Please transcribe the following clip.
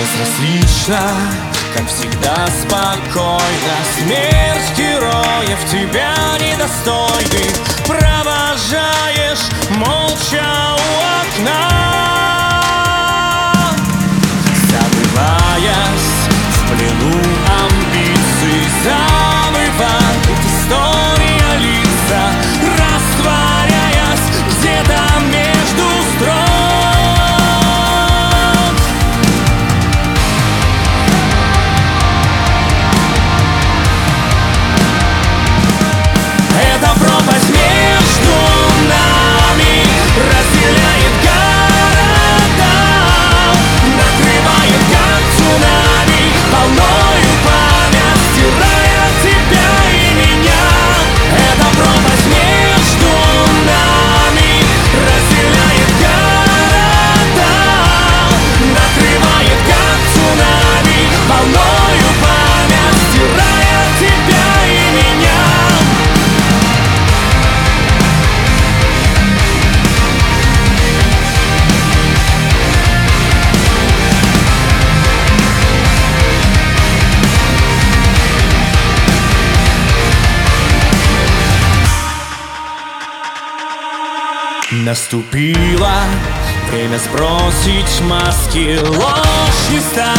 Безразлично, как всегда спокойно. Смерть героев тебя недостойных провожаешь молча у окна, забываясь в плену амбиций, забывает история лица, растворяясь где-то между строк. Эта пропасть между нами разделяет города, накрывает как цунами, волною память, стирая тебя и меня. Эта пропасть между нами разделяет города, накрывает как цунами, волною память, стирая тебя и меня. Наступило время сбросить маски, ложь не станет